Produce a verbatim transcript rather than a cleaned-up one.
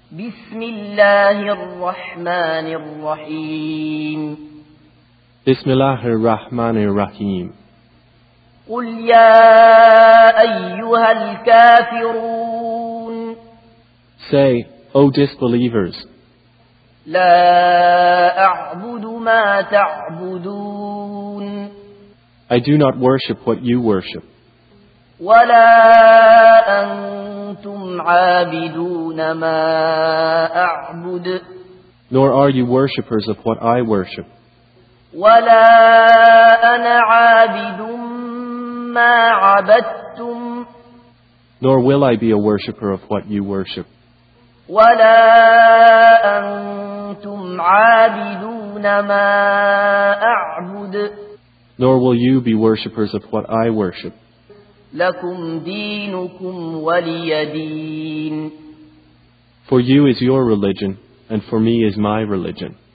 بسم الله الرحمن الرحيم بسم الله الرحمن الرحيم قل يا أيها الكافرون Say, O disbelievers, لا أعبد ما تعبدون I do not worship what you worship, ولا أنتم عابدون ما أعبد nor are you worshippers of what I worship, ولا أنا عابد ما عبدتم nor will I be a worshipper of what you worship, ولا أنتم عابدون ما أعبد nor will you be worshippers of what I worship. لكم دينكم ولي دين For you is your religion, and for me is my religion.